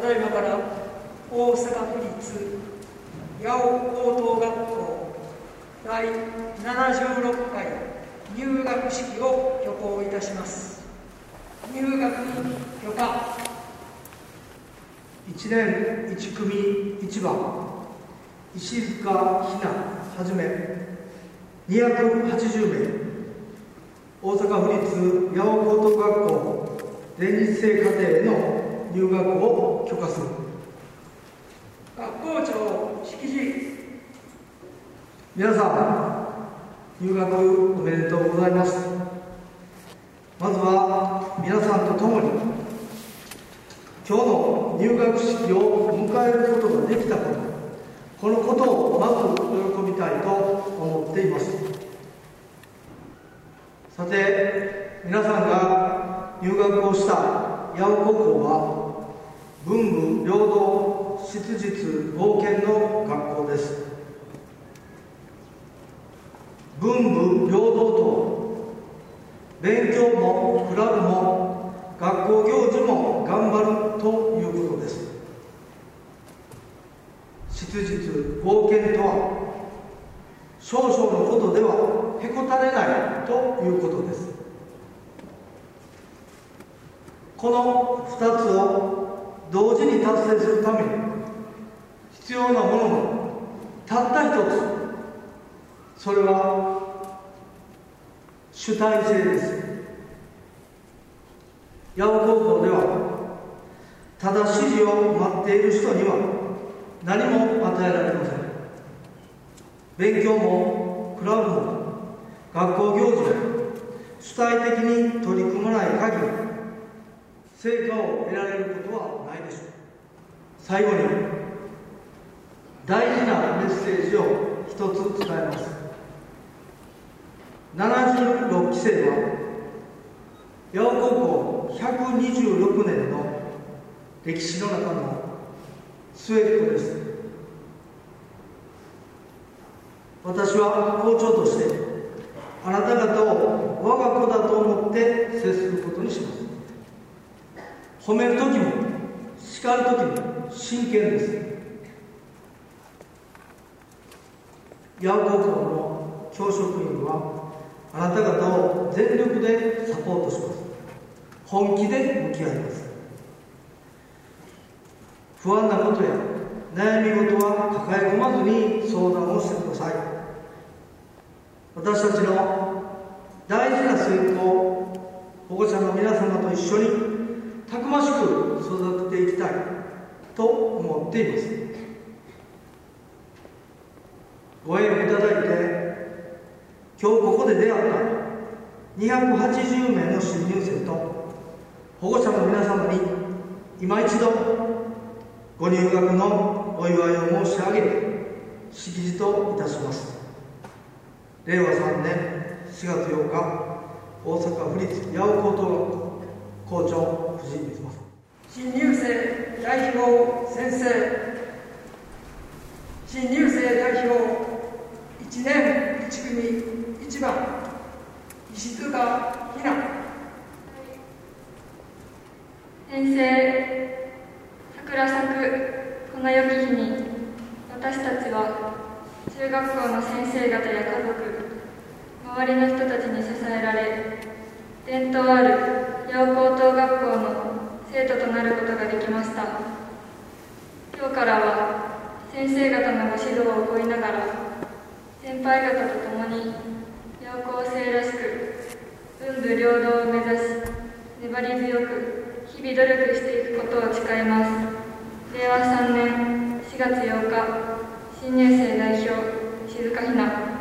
だいまから大阪府立八尾高等学校第76回入学式を挙行いたします。入学許可。 1年1組1番石塚ひなはじめ280名、大阪府立八尾高等学校連日制課程への入学を許可する。 学校長式辞。 皆さん、入学おめでとうございます。まずは皆さんと共に今日の入学式を迎えることができたこと、このことをまず喜びたいと思っています。さて、皆さんが入学をした八尾高校は文武両道、質実剛健の学校です。文武両道とは、勉強もクラブも学校行事も頑張るということです。質実剛健とは、少々のことではへこたれないということです。この2つを同時に達成するために必要なものがたった一つ、それは主体性です。八尾高校ではただ指示を待っている人には何も与えられません。勉強もクラブも学校行事も主体的に取り組まない限り成果を得られることはないでしょう。最後に大事なメッセージを一つ伝えます。76期生は八尾高校126年の歴史の中の末っ子です。私は校長としてあなた方を我が子だと思って接することにします。褒めるときも叱るときも真剣です。八尾高校の教職員はあなた方を全力でサポートします。本気で向き合います。不安なことや悩み事は抱え込まずに相談をしてください。私たちの大事な末っ子を保護者の皆様と一緒にたくましく育てていきたいと思っています。ご縁をいただいて今日ここで出会った280名の新入生と保護者の皆様に今一度ご入学のお祝いを申し上げ式辞といたします。令和3年4月8日、大阪府立八尾高等学校校長藤井光正。 新入生代表先生。新入生代表1年1組1番石塚ひな。 先生、桜咲くこの良き日に、私たちは中学校の先生方や家族、周りの人たちに支えられ、伝統ある八尾高等学校の生徒となることができました。今日からは先生方のご指導を請いながら、先輩方と共に八尾高生らしく文武両道を目指し、粘り強く日々努力していくことを誓います。令和3年4月8日、新入生代表石塚ひな。